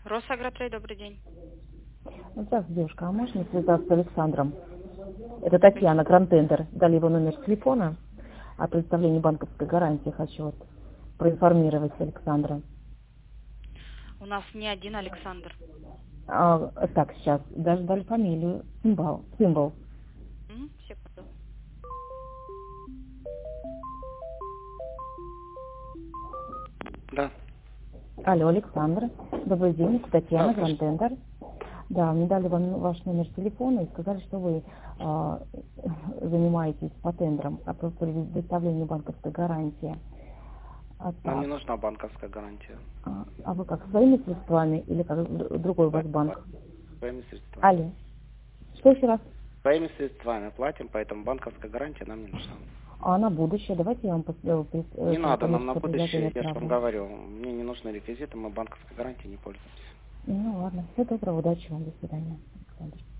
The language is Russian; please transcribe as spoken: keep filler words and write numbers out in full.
Росагротрейд, добрый день. Здравствуйте, девушка, а можно связаться с Александром? Это Татьяна, Грантендер. Дали его номер телефона о представлении банковской гарантии. Хочу вот проинформировать Александра. У нас не один Александр. А, так, сейчас, даже дали фамилию. Символ. Символ. М, секунду. Да. Алло, Александр. Добрый день, это Татьяна, Да, слушай. Грантендер. Да, мне дали вам ваш номер телефона и сказали, что вы а, занимаетесь по тендерам о предоставлении банковской гарантии. А, Нам не так. нужна банковская гарантия. А, а вы как, своими средствами или как д- другой у вас банк? Своими средствами. Алло. Что еще раз? Своими средствами платим, поэтому банковская гарантия нам не нужна. А на будущее давайте я вам пос- э, прис- э, Не надо нам на коммерческое будущее, предложение я же вам отправлю. говорю, мне не нужны реквизиты, мы банковской гарантией не пользуемся. Ну ладно, всего доброго, удачи вам, до свидания, Александр.